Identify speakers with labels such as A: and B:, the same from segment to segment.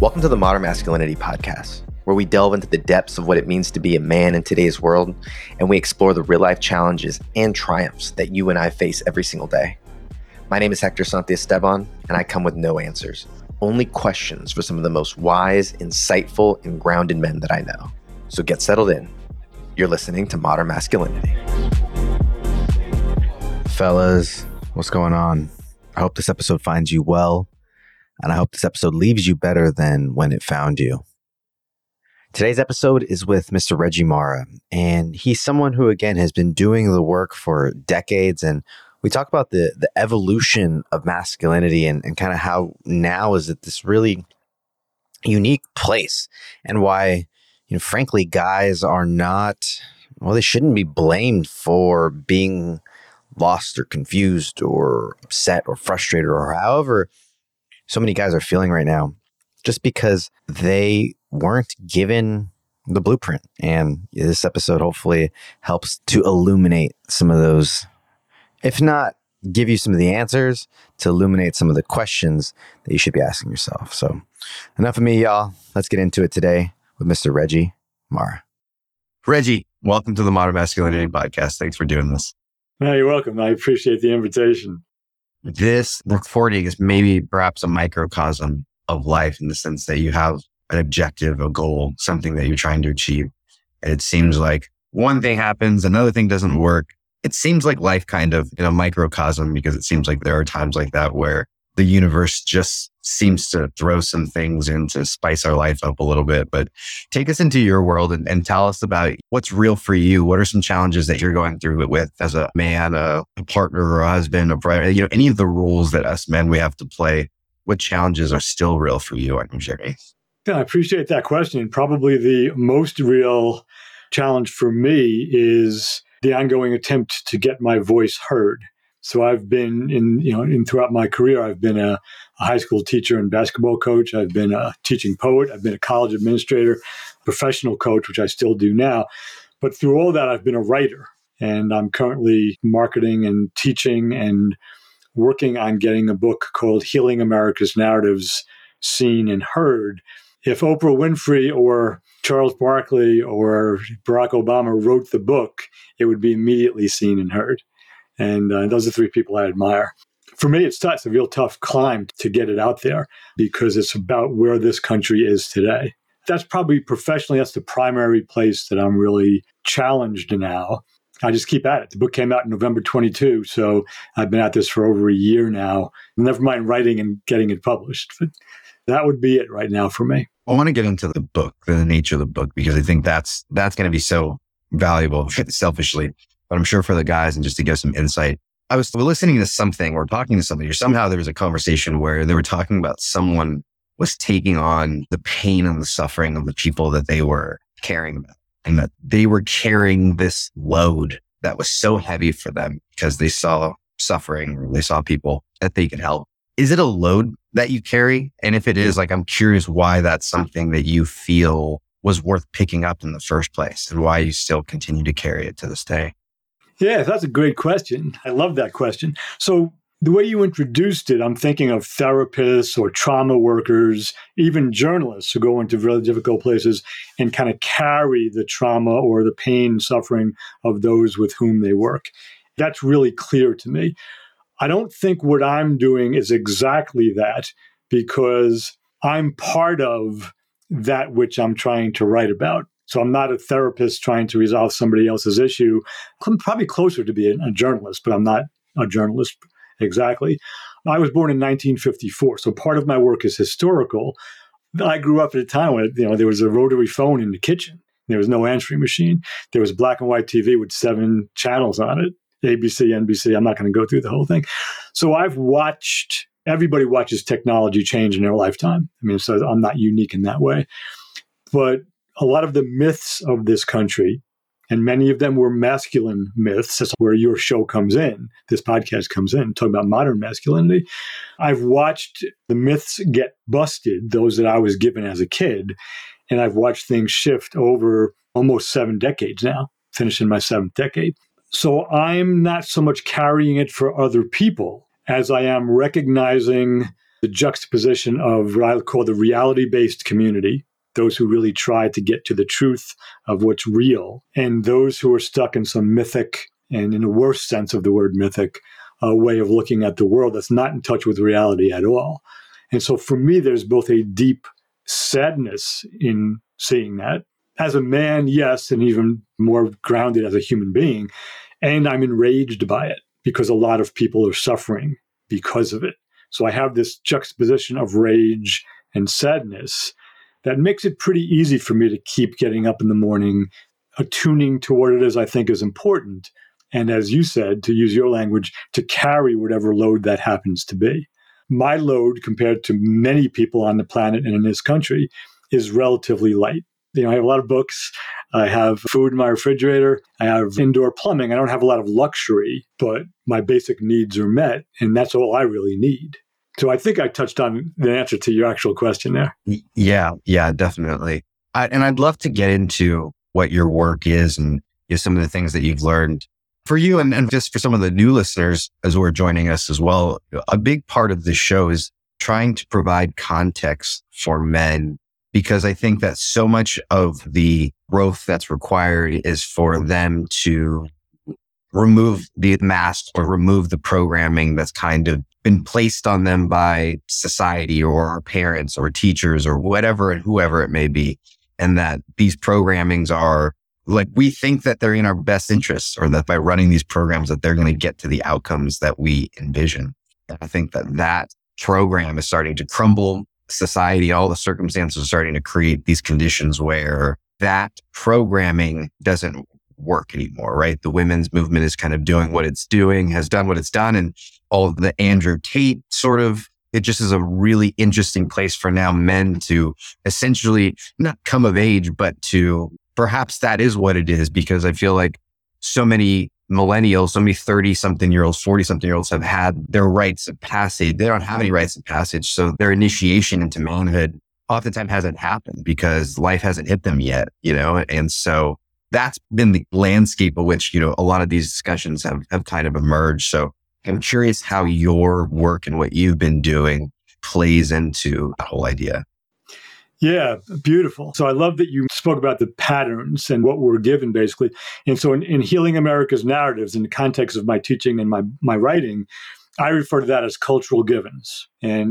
A: Welcome to the Modern Masculinity Podcast, where we delve into the depths of what it means to be a man in today's world, and we explore the real-life challenges and triumphs that you and I face every single day. My name is Hector Santiesteban, and I come with no answers, only questions for some of the most wise, insightful, and grounded men that I know. So get settled in. You're listening to Modern Masculinity. Fellas, what's going on? I hope this episode finds you well, and I hope this episode leaves you better than when it found you. Today's episode is with Mr. Reggie Mara, and he's someone who, again, has been doing the work for decades, and we talk about the evolution of masculinity and kind of how now is at this really unique place, and why, frankly, guys are not, they shouldn't be blamed for being lost or confused or upset or frustrated or however so many guys are feeling right now, just because they weren't given the blueprint. And this episode hopefully helps to illuminate some of those, if not give you some of the answers, to illuminate some of the questions that you should be asking yourself. So enough of me, y'all. Let's get into it today with Mr. Reggie Mara.
B: Reggie, welcome to the Modern Masculinity Podcast. Thanks for doing this.
C: No, you're welcome. I appreciate the invitation.
B: This recording is maybe perhaps a microcosm of life in the sense that you have an objective, a goal, something that you're trying to achieve. And it seems like one thing happens, another thing doesn't work. It seems like life kind of in a microcosm, because it seems like there are times like that where the universe just seems to throw some things in to spice our life up a little bit. But take us into your world and tell us about what's real for you. What are some challenges that you're going through with as a man, a partner or a husband, a brother, any of the roles that us men we have to play. What challenges are still real for you on your journey?
C: Yeah, I appreciate that question. Probably the most real challenge for me is the ongoing attempt to get my voice heard. So I've been throughout my career, I've been a high school teacher and basketball coach. I've been a teaching poet. I've been a college administrator, professional coach, which I still do now. But through all that, I've been a writer, and I'm currently marketing and teaching and working on getting a book called Healing America's Narratives Seen and Heard. If Oprah Winfrey or Charles Barkley or Barack Obama wrote the book, it would be immediately seen and heard. And those are three people I admire. For me, it's a real tough climb to get it out there because it's about where this country is today. That's probably professionally, that's the primary place that I'm really challenged now. I just keep at it. The book came out in November 22, so I've been at this for over a year now. Never mind writing and getting it published. But that would be it right now for me.
B: I want to get into the book, the nature of the book, because I think that's going to be so valuable selfishly. But I'm sure for the guys, and just to give some insight, I was listening to something or talking to somebody, or somehow there was a conversation where they were talking about someone was taking on the pain and the suffering of the people that they were caring about, and that they were carrying this load that was so heavy for them because they saw suffering or they saw people that they could help. Is it a load that you carry? And if it is, I'm curious why that's something that you feel was worth picking up in the first place and why you still continue to carry it to this day.
C: Yeah, that's a great question. I love that question. So the way you introduced it, I'm thinking of therapists or trauma workers, even journalists who go into really difficult places and kind of carry the trauma or the pain, suffering of those with whom they work. That's really clear to me. I don't think what I'm doing is exactly that, because I'm part of that which I'm trying to write about. So I'm not a therapist trying to resolve somebody else's issue. I'm probably closer to being a journalist, but I'm not a journalist exactly. I was born in 1954, so part of my work is historical. I grew up at a time when there was a rotary phone in the kitchen. There was no answering machine. There was black and white TV with 7 channels on it, ABC, NBC. I'm not going to go through the whole thing. So everybody watches technology change in their lifetime. So I'm not unique in that way. But a lot of the myths of this country, and many of them were masculine myths. That's where your show comes in. This podcast comes in, talking about modern masculinity. I've watched the myths get busted, those that I was given as a kid, and I've watched things shift over almost 7 decades now, finishing my 7th decade. So I'm not so much carrying it for other people as I am recognizing the juxtaposition of what I call the reality-based community, those who really try to get to the truth of what's real, and those who are stuck in some mythic, and in a worse sense of the word mythic, way of looking at the world that's not in touch with reality at all. And so for me, there's both a deep sadness in seeing that. As a man, yes, and even more grounded as a human being. And I'm enraged by it because a lot of people are suffering because of it. So I have this juxtaposition of rage and sadness that makes it pretty easy for me to keep getting up in the morning, attuning to what it is I think is important. And as you said, to use your language, to carry whatever load that happens to be. My load compared to many people on the planet and in this country is relatively light. I have a lot of books. I have food in my refrigerator. I have indoor plumbing. I don't have a lot of luxury, but my basic needs are met, and that's all I really need. So I think I touched on the answer to your actual question there.
B: Yeah, definitely. And I'd love to get into what your work is and some of the things that you've learned. For you and just for some of the new listeners as we're joining us as well, a big part of this show is trying to provide context for men, because I think that so much of the growth that's required is for them to remove the mask or remove the programming that's kind of been placed on them by society or our parents or teachers or whatever and whoever it may be. And that these programmings are like, we think that they're in our best interests, or that by running these programs that they're going to get to the outcomes that we envision. And I think that program is starting to crumble. Society, all the circumstances are starting to create these conditions where that programming doesn't work anymore, right? The women's movement is kind of doing what it's doing, has done what it's done. And all of the Andrew Tate it just is a really interesting place for now men to essentially not come of age, but to perhaps that is what it is, because I feel like so many millennials, so many 30-something-year-olds, 40-something-year-olds have had their rites of passage. They don't have any rites of passage. So their initiation into manhood oftentimes hasn't happened because life hasn't hit them yet, And so that's been the landscape of which, a lot of these discussions have kind of emerged. So I'm curious how your work and what you've been doing plays into that whole idea.
C: Yeah, beautiful. So I love that you spoke about the patterns and what we're given, basically. And so in Healing America's Narratives, in the context of my teaching and my writing, I refer to that as cultural givens.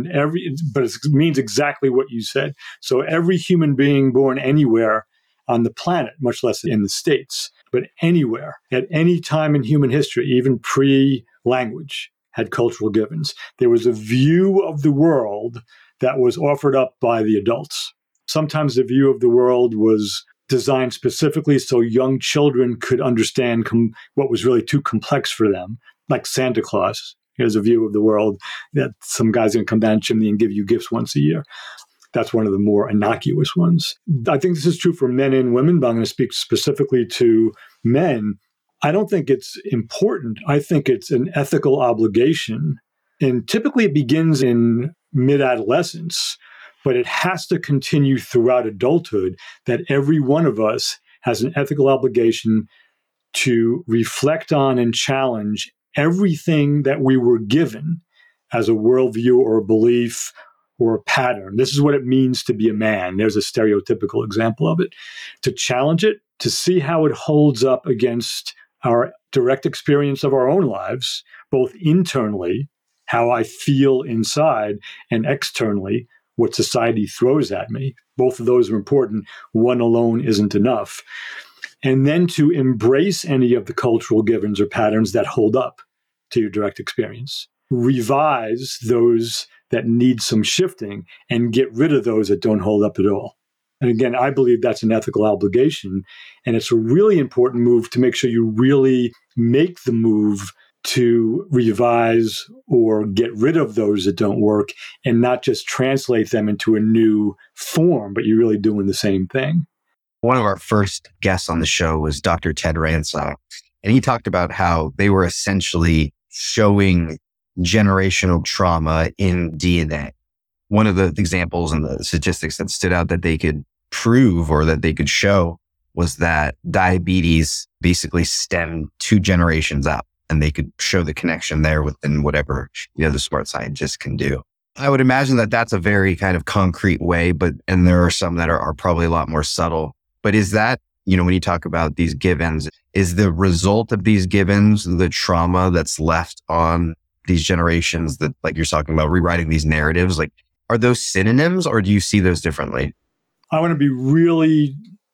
C: But it means exactly what you said. So every human being born anywhere on the planet, much less in the States, but anywhere, at any time in human history, even pre-language, had cultural givens. There was a view of the world that was offered up by the adults. Sometimes the view of the world was designed specifically so young children could understand what was really too complex for them, like Santa Claus. Here's a view of the world that some guy's going to come down the chimney and give you gifts once a year. That's one of the more innocuous ones. I think this is true for men and women, but I'm going to speak specifically to men. I don't think it's important. I think it's an ethical obligation. And typically it begins in mid-adolescence, but it has to continue throughout adulthood, that every one of us has an ethical obligation to reflect on and challenge everything that we were given as a worldview or a belief or a pattern. This is what it means to be a man. There's a stereotypical example of it. To challenge it, to see how it holds up against our direct experience of our own lives, both internally, how I feel inside, and externally, what society throws at me. Both of those are important. One alone isn't enough. And then to embrace any of the cultural givens or patterns that hold up to your direct experience. Revise those that need some shifting and get rid of those that don't hold up at all. And again, I believe that's an ethical obligation. And it's a really important move to make sure you really make the move to revise or get rid of those that don't work and not just translate them into a new form, but you're really doing the same thing.
B: One of our first guests on the show was Dr. Ted Ransome, and he talked about how they were essentially showing generational trauma in DNA. One of the examples and the statistics that stood out that they could prove or that they could show was that diabetes basically stemmed 2 generations up. And they could show the connection there within whatever, the smart scientists can do. I would imagine that that's a very kind of concrete way, and there are some that are probably a lot more subtle. But is that, when you talk about these givens, is the result of these givens the trauma that's left on these generations that, like you're talking about, rewriting these narratives? Like, are those synonyms or do you see those differently?
C: I want to be really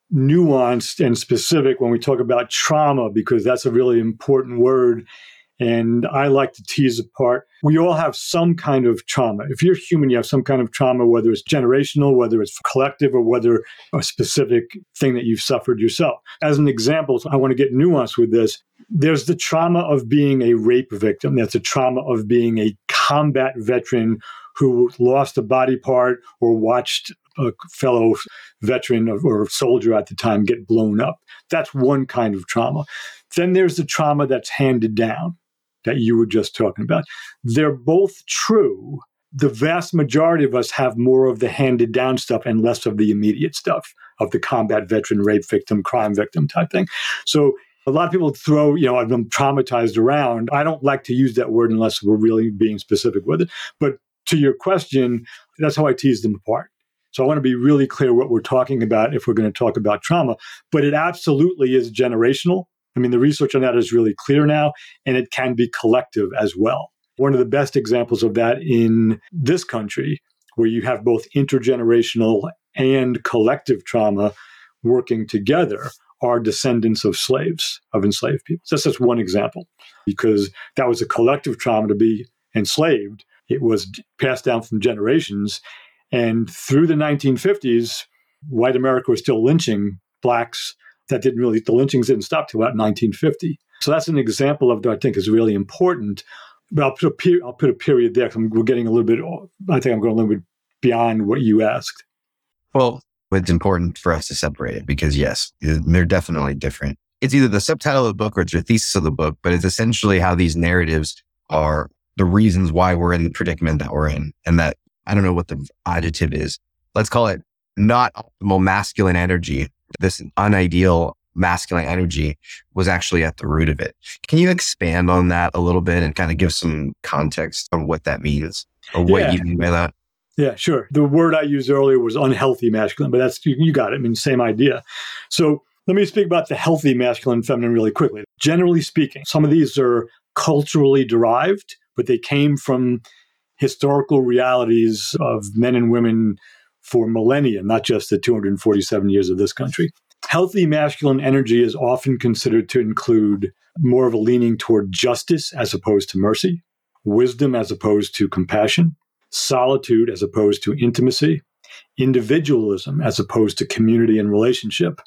C: nuanced and specific when we talk about trauma, because that's a really important word. And I like to tease apart. We all have some kind of trauma. If you're human, you have some kind of trauma, whether it's generational, whether it's collective, or whether a specific thing that you've suffered yourself. As an example, I want to get nuanced with this. There's the trauma of being a rape victim. That's a trauma of being a combat veteran who lost a body part or watched a fellow veteran or soldier at the time get blown up. That's one kind of trauma. Then there's the trauma that's handed down that you were just talking about. They're both true. The vast majority of us have more of the handed down stuff and less of the immediate stuff of the combat veteran, rape victim, crime victim type thing. So a lot of people throw, I'm traumatized around. I don't like to use that word unless we're really being specific with it. But to your question, that's how I tease them apart. So I want to be really clear what we're talking about if we're going to talk about trauma. But it absolutely is generational. I mean, the research on that is really clear now, and it can be collective as well. One of the best examples of that in this country, where you have both intergenerational and collective trauma working together, are descendants of slaves, of enslaved people. So that's just one example, because that was a collective trauma to be enslaved. It was passed down from generations. And through the 1950s, white America was still lynching blacks. The lynchings didn't stop till about 1950. So that's an example of what I think is really important. But I'll put a period there, because we're getting a little bit, I think I'm going a little bit beyond what you asked.
B: Well, it's important for us to separate it because, yes, they're definitely different. It's either the subtitle of the book or it's the thesis of the book, but it's essentially how these narratives are the reasons why we're in the predicament that we're in. And that, I don't know what the adjective is. Let's call it not optimal masculine energy. This unideal masculine energy was actually at the root of it. Can you expand on that a little bit and kind of give some context on what that means or what you mean by that?
C: Yeah, sure. The word I used earlier was unhealthy masculine, but that's, you got it. I mean, same idea. So let me speak about the healthy masculine and feminine really quickly. Generally speaking, some of these are culturally derived, but they came from historical realities of men and women for millennia, not just the 247 years of this country. Healthy masculine energy is often considered to include more of a leaning toward justice as opposed to mercy, wisdom as opposed to compassion, solitude as opposed to intimacy, individualism as opposed to community and relationship,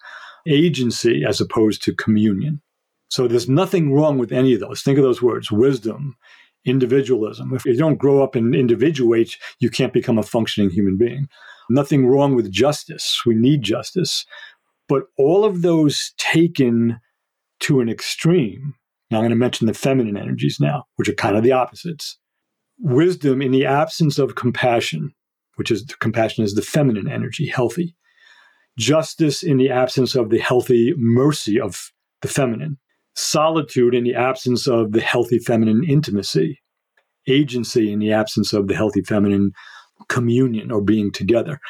C: agency as opposed to communion. So there's nothing wrong with any of those. Think of those words: wisdom, individualism. If you don't grow up and individuate, you can't become a functioning human being. Nothing wrong with justice. We need justice. But all of those taken to an extreme. Now I'm going to mention the feminine energies now, which are kind of the opposites. Wisdom in the absence of compassion, compassion is the feminine energy, healthy. Justice in the absence of the healthy mercy of the feminine. Solitude in the absence of the healthy feminine intimacy. Agency in the absence of the healthy feminine communion or being together.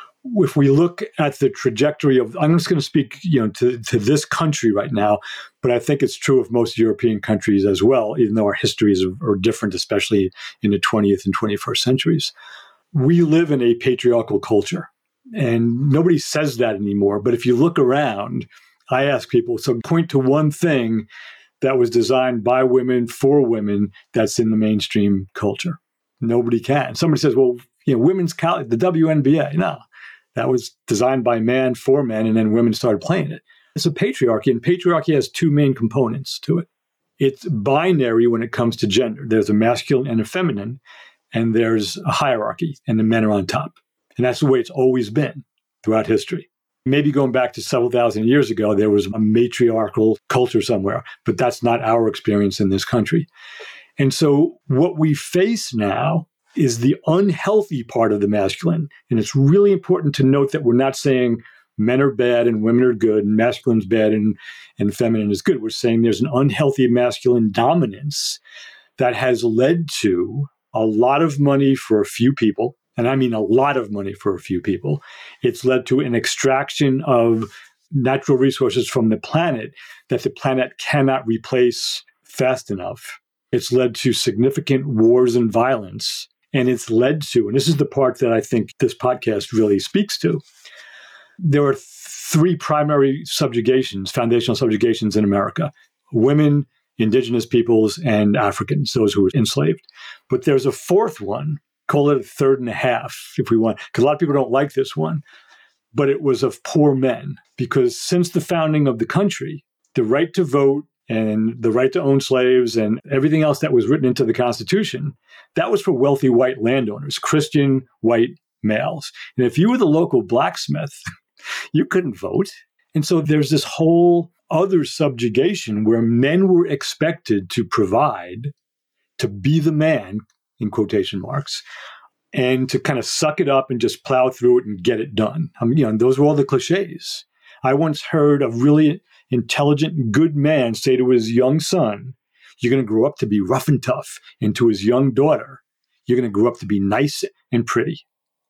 C: If we look at the trajectory of, I'm just going to speak, to this country right now, but I think it's true of most European countries as well, even though our histories are different, especially in the 20th and 21st centuries. We live in a patriarchal culture, and nobody says that anymore. But if you look around, I ask people, so point to one thing that was designed by women for women that's in the mainstream culture. Nobody can. Somebody says, well, women's college, the WNBA. No, that was designed by man for men, and then women started playing it. It's a patriarchy, and patriarchy has two main components to it. It's binary when it comes to gender. There's a masculine and a feminine, and there's a hierarchy, and the men are on top. And that's the way it's always been throughout history. Maybe going back to several thousand years ago, there was a matriarchal culture somewhere, but that's not our experience in this country. And so what we face now is the unhealthy part of the masculine. And it's really important to note that we're not saying men are bad and women are good and masculine's bad and feminine is good. We're saying there's an unhealthy masculine dominance that has led to a lot of money for a few people, and I mean a lot of money for a few people. It's led to an extraction of natural resources from the planet that the planet cannot replace fast enough. It's led to significant wars and violence. And it's led to, and this is the part that I think this podcast really speaks to, there are three primary subjugations, foundational subjugations in America: women, indigenous peoples, and Africans, those who were enslaved. But there's a fourth one, call it a third and a half, if we want, because a lot of people don't like this one. But it was of poor men, because since the founding of the country, the right to vote and the right to own slaves and everything else that was written into the Constitution, that was for wealthy white landowners, Christian white males. And if you were the local blacksmith, you couldn't vote. And so there's this whole other subjugation where men were expected to provide, to be the man, in quotation marks, and to kind of suck it up and just plow through it and get it done. I mean, and those were all the cliches. I once heard a really intelligent, good man say to his young son, "You're going to grow up to be rough and tough." And to his young daughter, "You're going to grow up to be nice and pretty."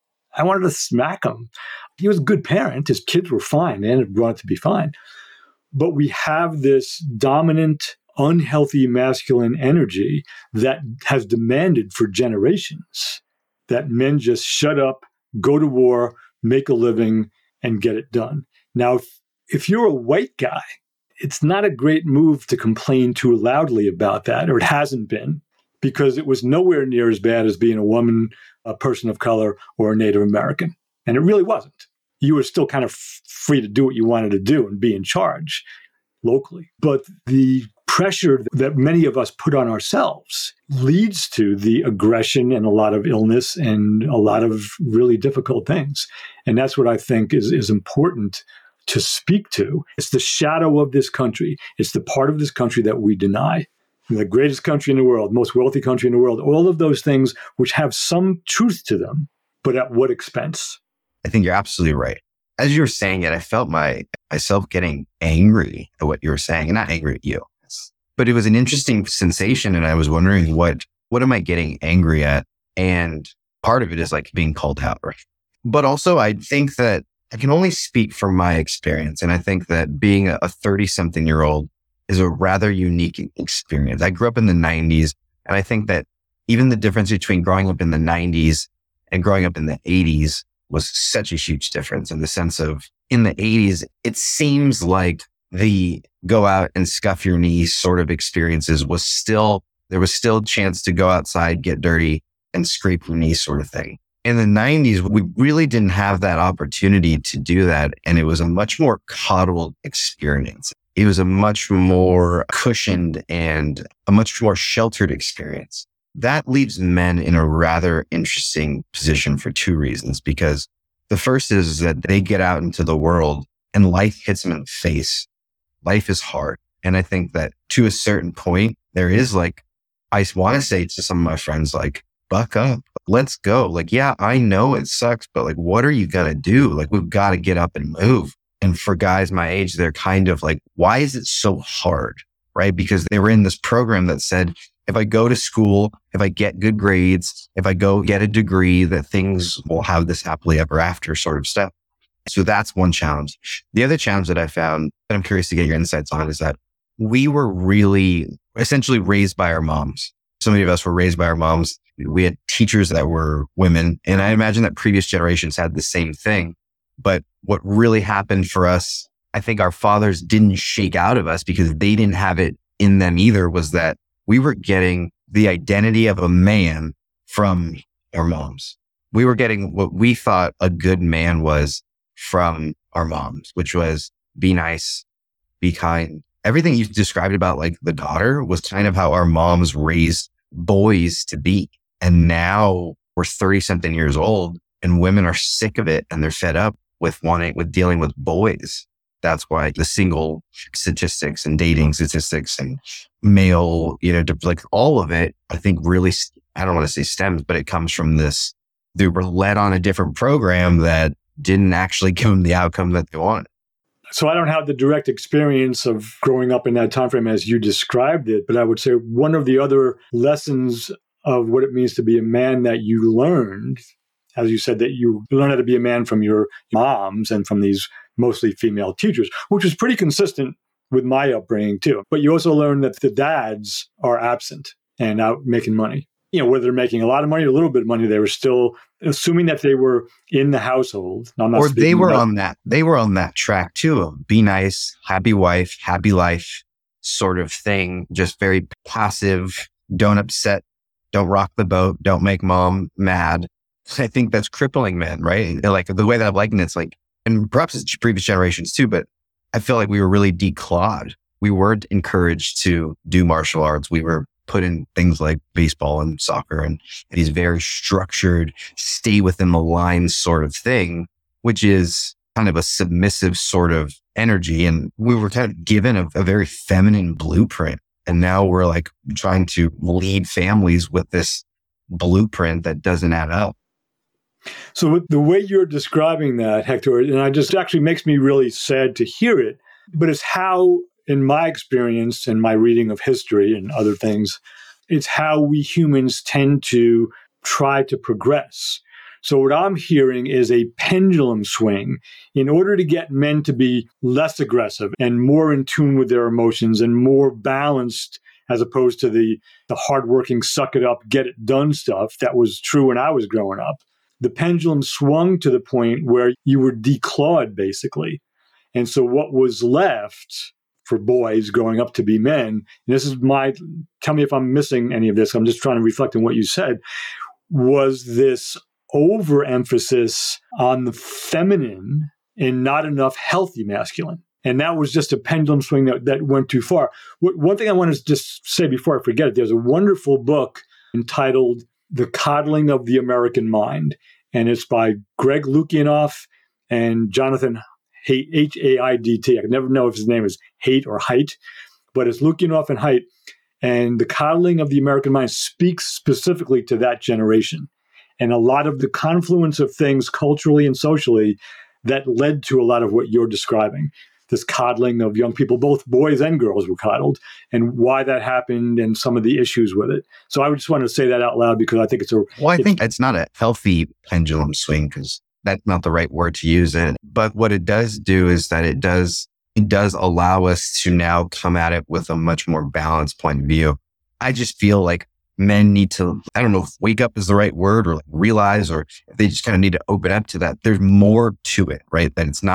C: I wanted to smack him. He was a good parent. His kids were fine. They ended up growing up to be fine. But we have this dominant, unhealthy masculine energy that has demanded for generations that men just shut up, go to war, make a living, and get it done. Now, if you're a white guy, it's not a great move to complain too loudly about that, or it hasn't been, because it was nowhere near as bad as being a woman, a person of color, or a Native American. And it really wasn't. You were still kind of free to do what you wanted to do and be in charge locally. But the pressure that many of us put on ourselves leads to the aggression and a lot of illness and a lot of really difficult things. And that's what I think is important to speak to. It's the shadow of this country. It's the part of this country that we deny. The greatest country in the world, most wealthy country in the world, all of those things which have some truth to them, but at what expense?
B: I think you're absolutely right. As you were saying it, I felt myself getting angry at what you were saying, and not angry at you. But it was an interesting sensation, and I was wondering what am I getting angry at? And part of it is like being called out, right? But also, I think that I can only speak from my experience, and I think that being a 30-something-year-old is a rather unique experience. I grew up in the 90s, and I think that even the difference between growing up in the 90s and growing up in the 80s was such a huge difference, in the sense of, in the 80s, it seems like the go out and scuff your knee sort of experiences there was still a chance to go outside, get dirty, and scrape your knee sort of thing. In the 90s, we really didn't have that opportunity to do that. And it was a much more coddled experience. It was a much more cushioned and a much more sheltered experience. That leaves men in a rather interesting position for two reasons. Because the first is that they get out into the world and life hits them in the face. Life is hard. And I think that to a certain point, there is like, I want to say to some of my friends, like, buck up, let's go. Like, yeah, I know it sucks, but like, what are you going to do? Like, we've got to get up and move. And for guys my age, they're kind of like, why is it so hard? Right? Because they were in this program that said, if I go to school, if I get good grades, if I go get a degree, that things will have this happily ever after sort of stuff. So that's one challenge. The other challenge that I found that I'm curious to get your insights on is that we were really essentially raised by our moms. So many of us were raised by our moms. We had teachers that were women. And I imagine that previous generations had the same thing. But what really happened for us, I think our fathers didn't shake out of us because they didn't have it in them either, was that we were getting the identity of a man from our moms. We were getting what we thought a good man was from our moms, which was be nice, be kind. Everything you described about like the daughter was kind of how our moms raised boys to be. And now we're 30-something years old and women are sick of it and they're fed up with dealing with boys. That's why the single statistics and dating statistics and male, like all of it, I think really, I don't want to say stems, but it comes from this. They were led on a different program that didn't actually give them the outcome that they wanted.
C: So I don't have the direct experience of growing up in that time frame as you described it, but I would say one of the other lessons of what it means to be a man that you learned, as you said, that you learned how to be a man from your moms and from these mostly female teachers, which was pretty consistent with my upbringing too. But you also learn that the dads are absent and out making money. Whether they're making a lot of money or a little bit of money, they were still assuming that they were in the household.
B: Or they were on that track too of be nice, happy wife, happy life sort of thing. Just very passive, don't upset, don't rock the boat, don't make mom mad. I think that's crippling men, right? Like the way that I've likened it's like, and perhaps it's previous generations too, but I feel like we were really declawed. We weren't encouraged to do martial arts. We were put in things like baseball and soccer and these very structured, stay within the lines sort of thing, which is kind of a submissive sort of energy. And we were kind of given a very feminine blueprint. And now we're like trying to lead families with this blueprint that doesn't add up.
C: So the way you're describing that, Hector, and it just actually makes me really sad to hear it, but it's how, in my experience and my reading of history and other things, it's how we humans tend to try to progress. So what I'm hearing is a pendulum swing in order to get men to be less aggressive and more in tune with their emotions and more balanced, as opposed to the hardworking, suck it up, get it done stuff that was true when I was growing up. The pendulum swung to the point where you were declawed, basically. And so what was left for boys growing up to be men, and this is tell me if I'm missing any of this, I'm just trying to reflect on what you said, was this overemphasis on the feminine and not enough healthy masculine. And that was just a pendulum swing that went too far. One thing I want to just say before I forget it, there's a wonderful book entitled The Coddling of the American Mind. And it's by Greg Lukianoff and Jonathan Haidt, H-A-I-D-T. I can never know if his name is Haidt or Haidt, but it's Lukianoff and Haidt. And The Coddling of the American Mind speaks specifically to that generation. And a lot of the confluence of things culturally and socially that led to a lot of what you're describing. This coddling of young people, both boys and girls were coddled, and why that happened and some of the issues with it. So I just wanted to say that out loud because I think
B: I think it's not a healthy pendulum swing because that's not the right word to use it. But what it does do is that it does allow us to now come at it with a much more balanced point of view. I just feel like men need to, I don't know if wake up is the right word or like realize, or if they just kind of need to open up to that. There's more to it, right? That it's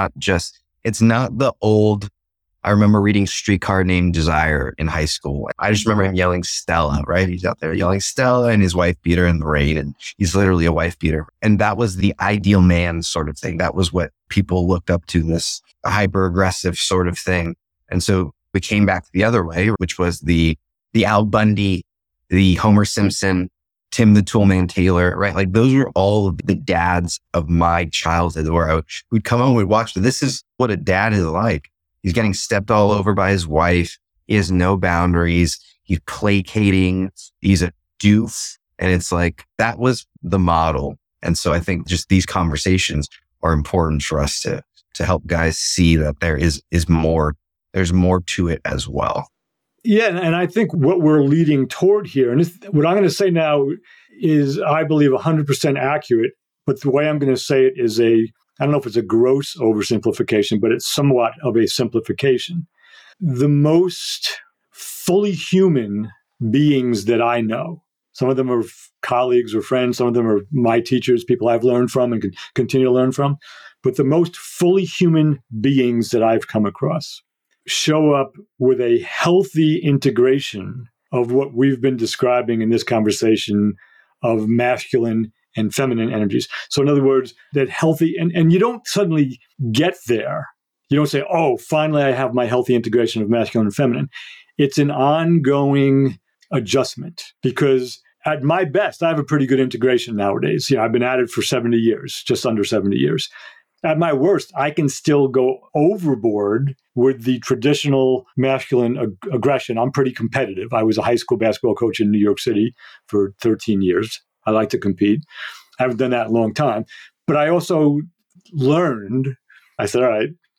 B: not the old, I remember reading Streetcar Named Desire in high school. I just remember him yelling Stella, right? He's out there yelling Stella and his wife beater in the rain. And he's literally a wife beater. And that was the ideal man sort of thing. That was what people looked up to, this hyper aggressive sort of thing. And so we came back the other way, which was the Al Bundy, the Homer Simpson, Tim the Toolman Taylor, right? Like those were all of the dads of my childhood where we'd come home, we'd watch. This is what a dad is like. He's getting stepped all over by his wife. He has no boundaries. He's placating. He's a doof. And it's like, that was the model. And so I think just these conversations are important for us to help guys see that there is more, there's more to it as well.
C: Yeah, and I think what we're leading toward here, and what I'm going to say now is, I believe, 100% accurate, but the way I'm going to say it is I don't know if it's a gross oversimplification, but it's somewhat of a simplification. The most fully human beings that I know, some of them are colleagues or friends, some of them are my teachers, people I've learned from and can continue to learn from, but the most fully human beings that I've come across show up with a healthy integration of what we've been describing in this conversation of masculine and feminine energies. So in other words, that healthy, and you don't suddenly get there. You don't say, oh, finally I have my healthy integration of masculine and feminine. It's an ongoing adjustment because at my best, I have a pretty good integration nowadays. I've been at it for 70 years, just under 70 years. At my worst, I can still go overboard with the traditional masculine aggression. I'm pretty competitive. I was a high school basketball coach in New York City for 13 years. I like to compete. I haven't done that in a long time. But I also learned, I said, all right,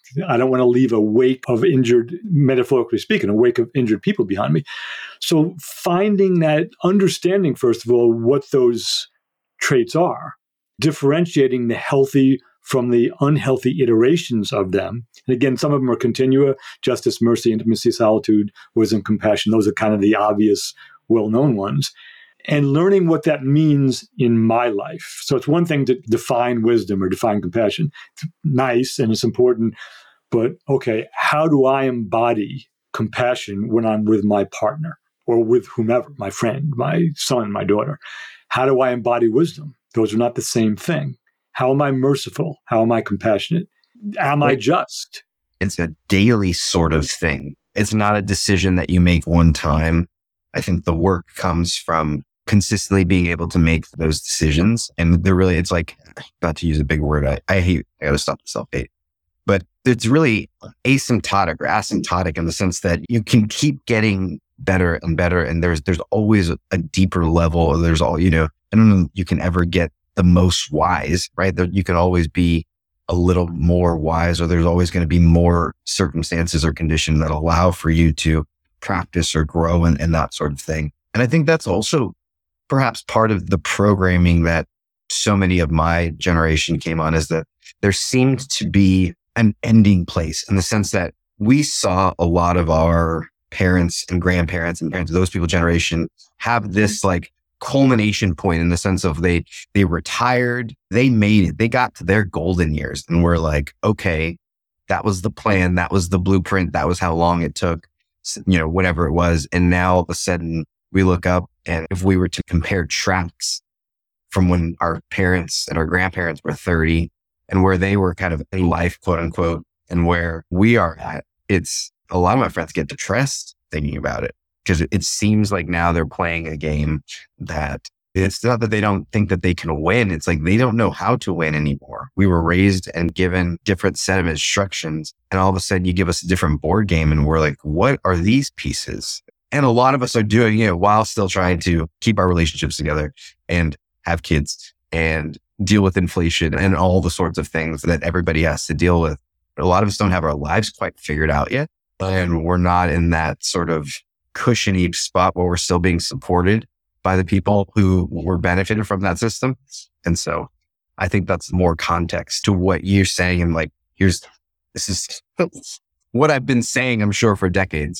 C: I don't want to leave a wake of injured, metaphorically speaking, a wake of injured people behind me. So finding that, understanding, first of all, what those traits are, differentiating the healthy from the unhealthy iterations of them. And again, some of them are continua: justice, mercy, intimacy, solitude, wisdom, compassion. Those are kind of the obvious, well-known ones. And learning what that means in my life. So it's one thing to define wisdom or define compassion. It's nice and it's important, but okay, how do I embody compassion when I'm with my partner or with whomever, my friend, my son, my daughter? How do I embody wisdom? Those are not the same thing. How am I merciful? How am I compassionate? Am I just?
B: It's a daily sort of thing. It's not a decision that you make one time. I think the work comes from consistently being able to make those decisions. And they're really, it's like, not to use a big word, I gotta stop the self-hate. But it's really asymptotic or asymptotic in the sense that you can keep getting better and better. And there's always a deeper level. There's all, I don't know, you can ever get the most wise, right? You can always be a little more wise, or there's always going to be more circumstances or conditions that allow for you to practice or grow and that sort of thing. And I think that's also perhaps part of the programming that so many of my generation came on, is that there seemed to be an ending place, in the sense that we saw a lot of our parents and grandparents and parents of those people generation have this like culmination point, in the sense of they retired, they made it, they got to their golden years, and we're like, okay, that was the plan, that was the blueprint, that was how long it took, whatever it was. And now all of a sudden we look up, and if we were to compare tracks from when our parents and our grandparents were 30 and where they were kind of in life, quote unquote, and where we are at, it's a lot of my friends get depressed thinking about it, because it seems like now they're playing a game that it's not that they don't think that they can win. It's like they don't know how to win anymore. We were raised and given different set of instructions, and all of a sudden you give us a different board game and we're like, what are these pieces? And a lot of us are doing it while still trying to keep our relationships together and have kids and deal with inflation and all the sorts of things that everybody has to deal with. But a lot of us don't have our lives quite figured out yet. And we're not in that sort of cushiony spot where we're still being supported by the people who were benefited from that system. And so I think that's more context to what you're saying. And like, this is what I've been saying, I'm sure, for decades.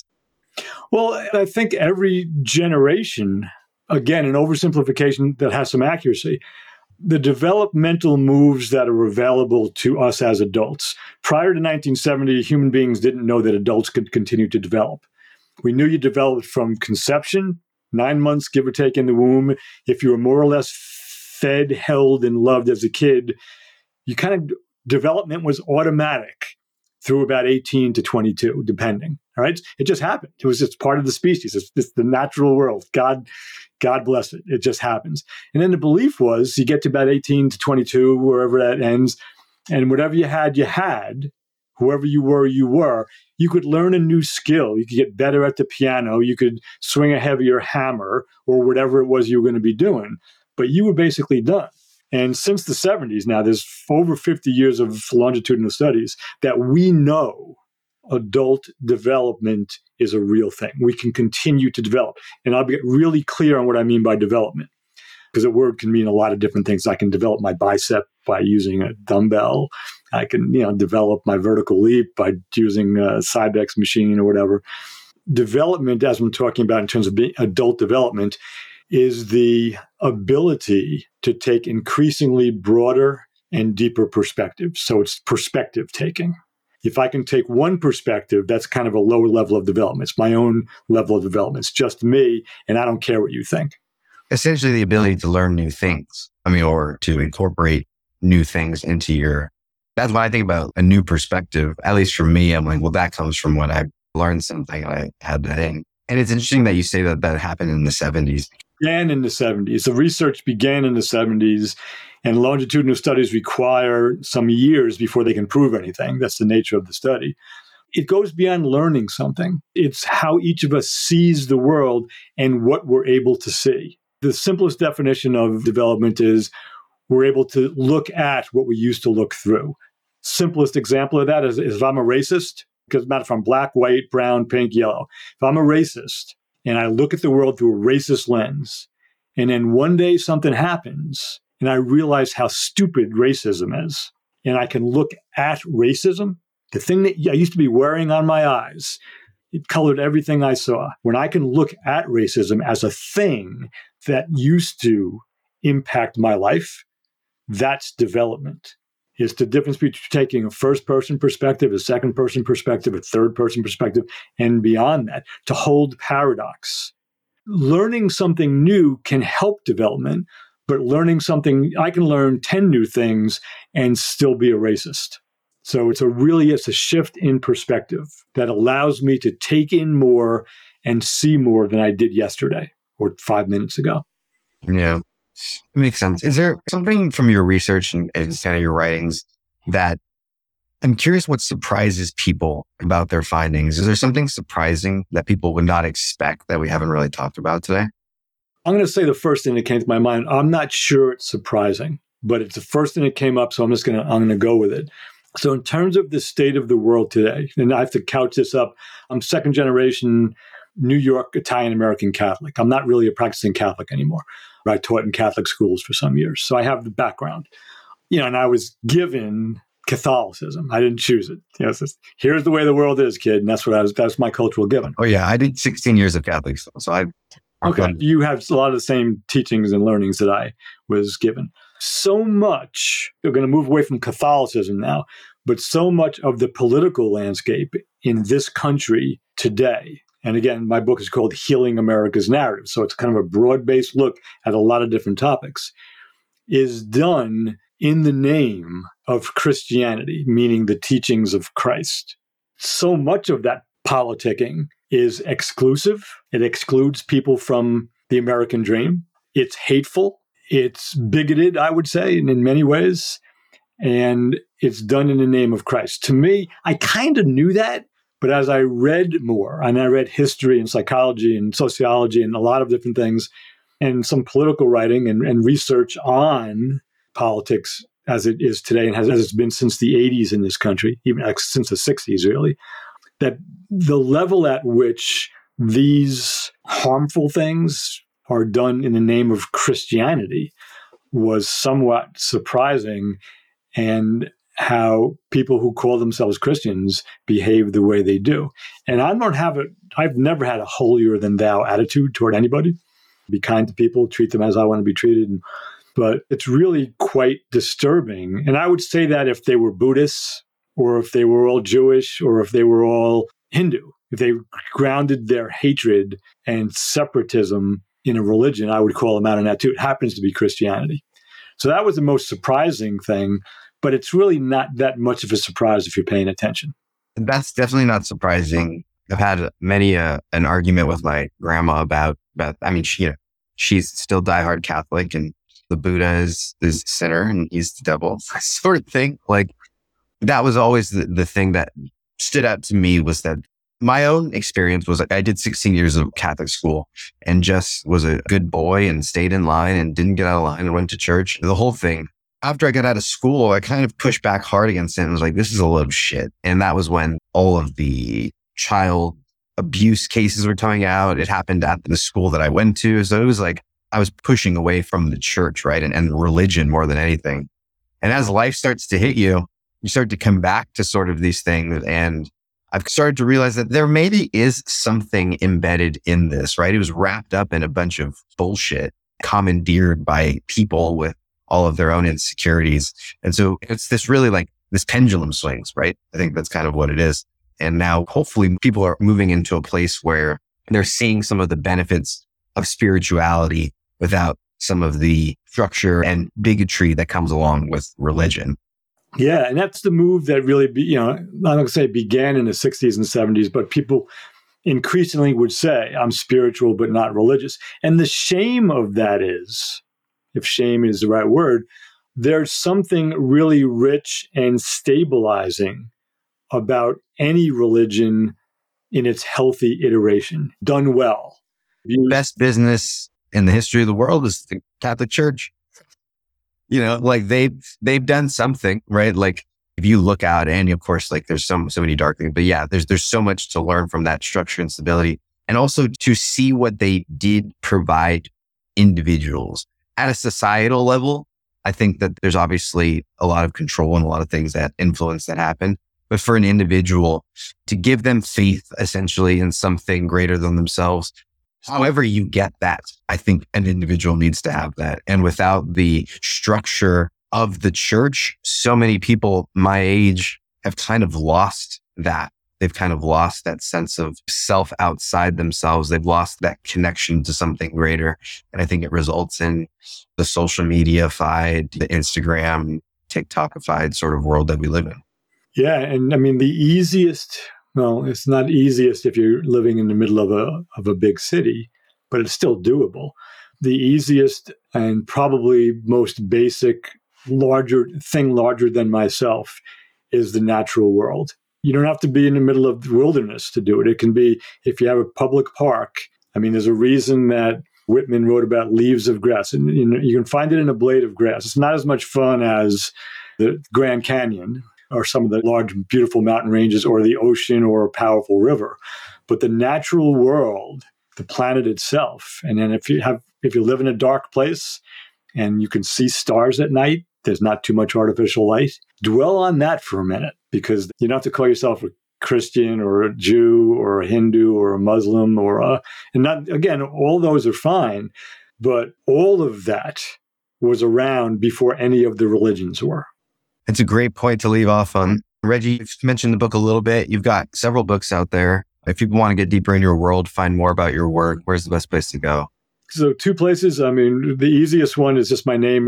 C: Well, I think every generation, again, an oversimplification that has some accuracy, the developmental moves that are available to us as adults. Prior to 1970, human beings didn't know that adults could continue to develop. We knew you developed from conception, 9 months, give or take, in the womb. If you were more or less fed, held, and loved as a kid, development was automatic through about 18 to 22, depending. All right. It just happened. It's part of the species. It's the natural world. God bless it. It just happens. And then the belief was you get to about 18 to 22, wherever that ends, and whatever you had, whoever you were, you could learn a new skill. You could get better at the piano. You could swing a heavier hammer or whatever it was you were going to be doing, but you were basically done. And since the 70s now, there's over 50 years of longitudinal studies that we know adult development is a real thing. We can continue to develop. And I'll get really clear on what I mean by development, because a word can mean a lot of different things. I can develop my bicep by using a dumbbell. I can, develop my vertical leap by using a Cybex machine or whatever. Development, as I'm talking about in terms of adult development, is the ability to take increasingly broader and deeper perspectives. So it's perspective taking. If I can take one perspective, that's kind of a lower level of development. It's my own level of development. It's just me, and I don't care what you think.
B: Essentially, the ability to learn new things, or to incorporate new things into that's what I think about a new perspective. At least for me, I'm like, well, that comes from when I learned something and I had that in. And it's interesting that you say that happened in the 70s.
C: Began in the 70s. The research began in the 70s, and longitudinal studies require some years before they can prove anything. That's the nature of the study. It goes beyond learning something. It's how each of us sees the world and what we're able to see. The simplest definition of development is we're able to look at what we used to look through. simplest example of that is if I'm a racist, because it matters if I'm black, white, brown, pink, yellow. If I'm a racist and I look at the world through a racist lens, and then one day something happens and I realize how stupid racism is, and I can look at racism, the thing that I used to be wearing on my eyes, it colored everything I saw. When I can look at racism as a thing that used to impact my life, that's development. It's the difference between taking a first-person perspective, a second-person perspective, a third-person perspective, and beyond that, to hold paradox. Learning something new can help development, but learning something, I can learn 10 new things and still be a racist. So it's a shift in perspective that allows me to take in more and see more than I did yesterday or 5 minutes ago.
B: Yeah. It makes sense. Is there something from your research and kind of your writings that I'm curious what surprises people about their findings? Is there something surprising that people would not expect that we haven't really talked about today?
C: I'm going to say the first thing that came to my mind. I'm not sure it's surprising, but it's the first thing that came up. So I'm going to go with it. So in terms of the state of the world today, and I have to couch this up, I'm second generation New York Italian-American Catholic. I'm not really a practicing Catholic anymore. I taught in Catholic schools for some years. So I have the background, and I was given Catholicism. I didn't choose it. It's just, here's the way the world is, kid. And that's my cultural given.
B: Oh yeah. I did 16 years of Catholic school. So
C: okay. You have a lot of the same teachings and learnings that I was given. So much, we're going to move away from Catholicism now, but so much of the political landscape in this country today, and again, my book is called Healing America's Narrative, so it's kind of a broad-based look at a lot of different topics, is done in the name of Christianity, meaning the teachings of Christ. So much of that politicking is exclusive. It excludes people from the American dream. It's hateful. It's bigoted, I would say, in many ways. And it's done in the name of Christ. To me, I kind of knew that. But as I read more, and I read history and psychology and sociology and a lot of different things, and some political writing and research on politics as it is today and as it's been since the 80s in this country, even since the 60s, really, that the level at which these harmful things are done in the name of Christianity was somewhat surprising, and how people who call themselves Christians behave the way they do. And I've never had a holier than thou attitude toward anybody. Be kind to people, treat them as I want to be treated. But it's really quite disturbing. And I would say that if they were Buddhists, or if they were all Jewish, or if they were all Hindu, if they grounded their hatred and separatism in a religion, I would call them out on that too. It happens to be Christianity. So that was the most surprising thing. But it's really not that much of a surprise if you're paying attention.
B: That's definitely not surprising. I've had many an argument with my grandma about she's still diehard Catholic, and the Buddha is the sinner and he's the devil, sort of thing. Like, that was always the thing that stood out to me, was that my own experience was I did 16 years of Catholic school and just was a good boy and stayed in line and didn't get out of line and went to church, the whole thing. After I got out of school, I kind of pushed back hard against it and was like, this is a load of shit. And that was when all of the child abuse cases were coming out. It happened at the school that I went to. So it was like, I was pushing away from the church, right? And religion more than anything. And as life starts to hit you, you start to come back to sort of these things. And I've started to realize that there maybe is something embedded in this, right? It was wrapped up in a bunch of bullshit commandeered by people with all of their own insecurities. And so it's this really like this pendulum swings, right? I think that's kind of what it is. And now hopefully people are moving into a place where they're seeing some of the benefits of spirituality without some of the structure and bigotry that comes along with religion.
C: Yeah. And that's the move that really, I'm not going to say began in the 60s and 70s, but people increasingly would say, I'm spiritual, but not religious. And the shame of that is, if shame is the right word, there's something really rich and stabilizing about any religion in its healthy iteration, done well.
B: Best business in the history of the world is the Catholic Church. Like they've done something, right? Like if you look out, and of course, like there's so many dark things, but yeah, there's so much to learn from that structure and stability, and also to see what they did provide individuals at a societal level. I think that there's obviously a lot of control and a lot of things that influence that happen. But for an individual, to give them faith essentially in something greater than themselves, however you get that, I think an individual needs to have that. And without the structure of the church, so many people my age have kind of lost that. They've kind of lost that sense of self outside themselves. They've lost that connection to something greater. And I think it results in the social media-fied, the Instagram, TikTok-ified sort of world that we live in.
C: Yeah. And I mean, the easiest, well, it's not easiest if you're living in the middle of a big city, but it's still doable. The easiest and probably most basic, larger than myself is the natural world. You don't have to be in the middle of the wilderness to do it. It can be if you have a public park. I mean, there's a reason that Whitman wrote about leaves of grass, and you can find it in a blade of grass. It's not as much fun as the Grand Canyon or some of the large, beautiful mountain ranges or the ocean or a powerful river. But the natural world, the planet itself, and then if you live in a dark place and you can see stars at night, there's not too much artificial light. Dwell on that for a minute, because you don't have to call yourself a Christian or a Jew or a Hindu or a Muslim and not, again, all those are fine, but all of that was around before any of the religions were.
B: It's a great point to leave off on. Reggie, you've mentioned the book a little bit. You've got several books out there. If people want to get deeper in your world, find more about your work, where's the best place to go?
C: So 2 places. I mean, the easiest one is just my name,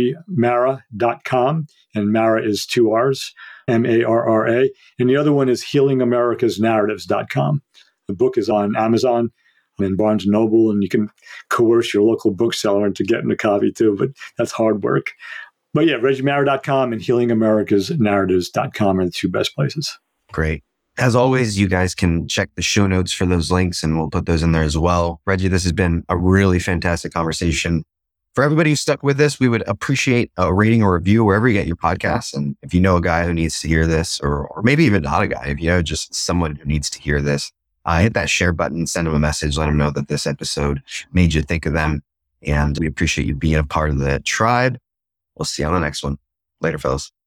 C: ReggieMarra.com. And Marra is 2 R's, Marra. And the other one is HealingAmericasNarratives.com. The book is on Amazon and Barnes & Noble, and you can coerce your local bookseller into getting a copy too, but that's hard work. But yeah, ReggieMarra.com and HealingAmericasNarratives.com are the 2 best places.
B: Great. As always, you guys can check the show notes for those links, and we'll put those in there as well. Reggie, this has been a really fantastic conversation. For everybody who stuck with this, we would appreciate a rating or review wherever you get your podcasts. And if you know a guy who needs to hear this, or maybe even not a guy, if you know just someone who needs to hear this, hit that share button, send them a message, let them know that this episode made you think of them. And we appreciate you being a part of the tribe. We'll see you on the next one. Later, fellas.